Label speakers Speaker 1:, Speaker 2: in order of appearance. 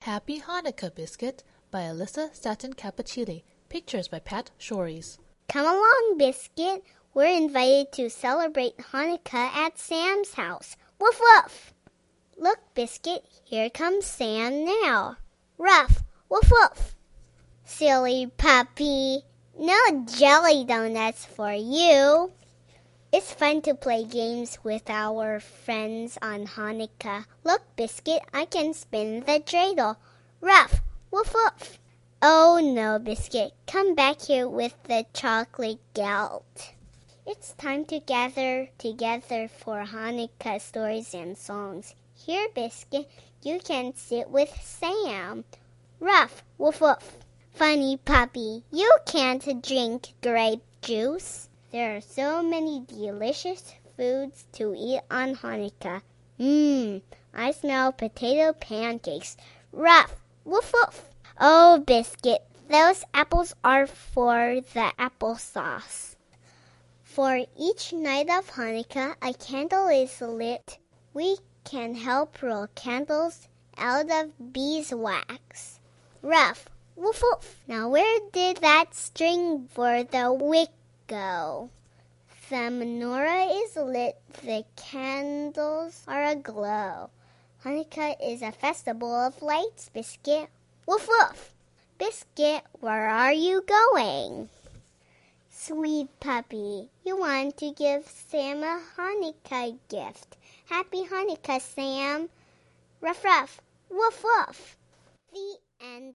Speaker 1: Happy Hanukkah Biscuit by Alyssa Staton Cappuccilli. Pictures by Pat Shores.
Speaker 2: Come along, Biscuit. We're invited to celebrate Hanukkah at Sam's house. Woof woof! Look, Biscuit, here comes Sam now. Ruff! Woof woof! Silly puppy, no jelly donuts for you. It's fun to play games with our friends on Hanukkah. Look, Biscuit, I can spin the dreidel. Ruff! Woof woof! Oh no, Biscuit, come back here with the chocolate gelt. It's time to gather together for Hanukkah stories and songs. Here, Biscuit, you can sit with Sam. Ruff! Woof woof! Funny puppy, you can't drink grape juice. There are so many delicious foods to eat on Hanukkah. I smell potato pancakes. Ruff! Woof woof! Oh, Biscuit, those apples are for the applesauce. For each night of Hanukkah, a candle is lit. We can help roll candles out of beeswax. Ruff! Woof woof! Now where did that string for the wick go? The menorah is lit, the candles are aglow. Hanukkah is a festival of lights, Biscuit. Woof woof! Biscuit, where are you going? Sweet puppy, you want to give Sam a Hanukkah gift. Happy Hanukkah, Sam. Ruff ruff! Woof woof! The end.